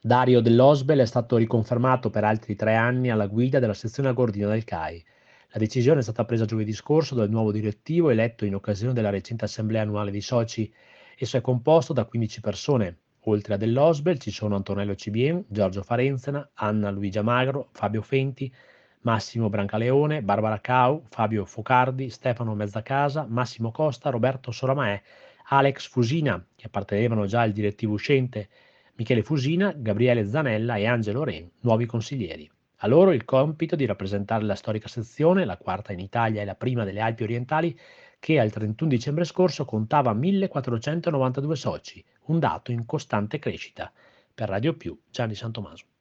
Dario Dell'Osbel è stato riconfermato per altri 3 anni alla guida della sezione Agordino del CAI. La decisione è stata presa giovedì scorso dal nuovo direttivo eletto in occasione della recente assemblea annuale dei soci. Esso è composto da 15 persone. Oltre a Dell'Osbel ci sono Antonello Cibien, Giorgio Farenzena, Anna Luigia Magro, Fabio Fenti, Massimo Brancaleone, Barbara Cau, Fabio Focardi, Stefano Mezzacasa, Massimo Costa, Roberto Soramaè, Alex Fusina, che appartenevano già al direttivo uscente, Michele Fusina, Gabriele Zanella e Angelo Ren, nuovi consiglieri. A loro il compito di rappresentare la storica sezione, la quarta in Italia e la prima delle Alpi orientali, che al 31 dicembre scorso contava 1492 soci, un dato in costante crescita. Per Radio Più, Gianni Santomaso.